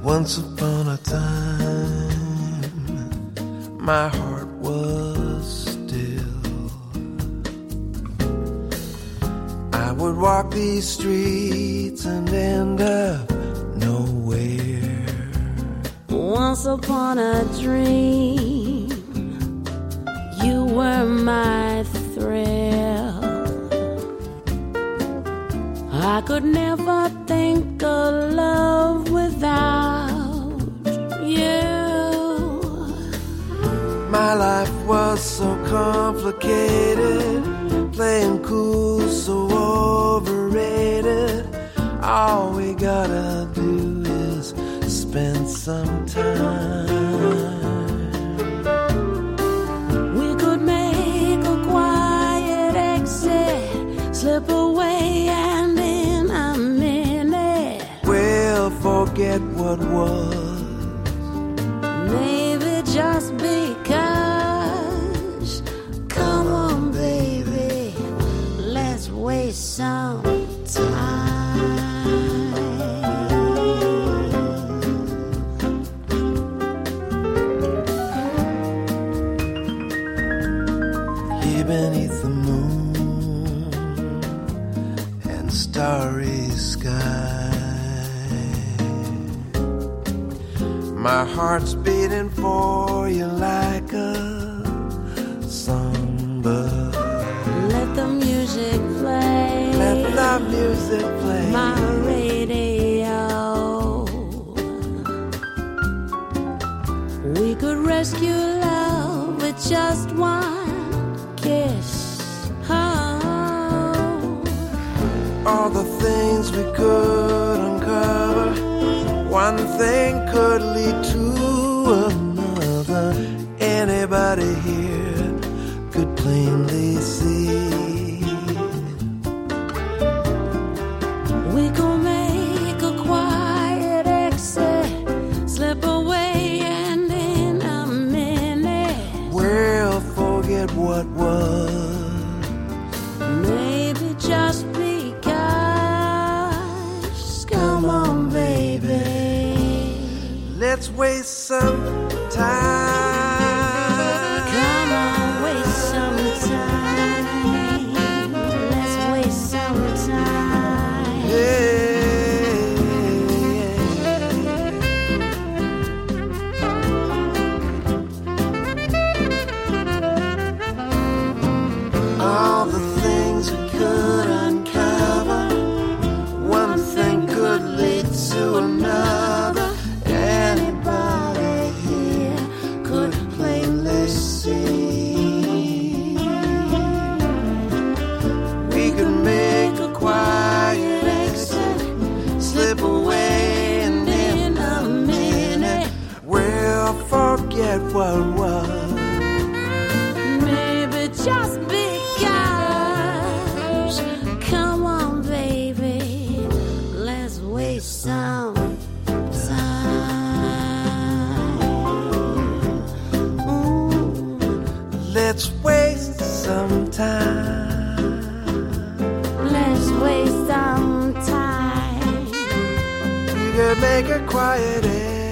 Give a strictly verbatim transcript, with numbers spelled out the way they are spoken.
Once upon a time, my heart was still. I would walk these streets and end up nowhere. Once upon a dream, you were my thrill. I could never think of love without you. My life was so complicated, playing cool, so overrated. All we gotta do is spend some time. We could make a quiet exit, slip away, and in a minute we'll forget what was. Maybe just because. Come on, baby, let's waste some time. Here beneath the moon and starry sky, my heart's beating for you like a songbird. Let the music play. Let the music play. My radio. We could rescue love with just one kiss. Oh. All the things we could uncover, one thing could lead to another. Anybody here could plainly see. We could make a quiet exit, slip away, and in a minute we'll forget what was. Maybe just because. Come on, baby, let's waste some time. come on, waste some time. Let's waste some time. Yeah. All the things we could uncover, one thing could lead to another. Anybody here could plainly see. We could make a quiet exit, slip away, and in a minute we'll forget what was. Maybe just because. Come on, baby, let's waste some time. Ooh. Let's waste some time. Let's waste some time. We could make a quiet exit,